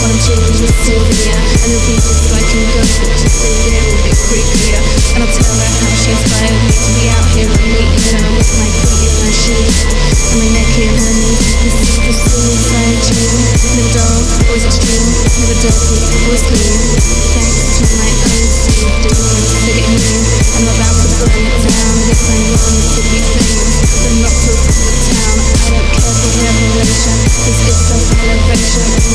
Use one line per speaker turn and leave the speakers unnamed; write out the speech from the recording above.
while I'm chilling with Sylvia. And it'll be just like in Ghost, but just a little bit creepier. And I'll tell her how she inspired me to be out here and meeting her with my feet in my shoes and my neck in her knees. This is the suicide dream. Never dull, always extreme. Never dirty, always clean. Thanks to my own stupid ignorance, they get me. I'm about to burn it down. Yes, I want to be famous, but not to the town. I don't care for revelation. This is self-elevation.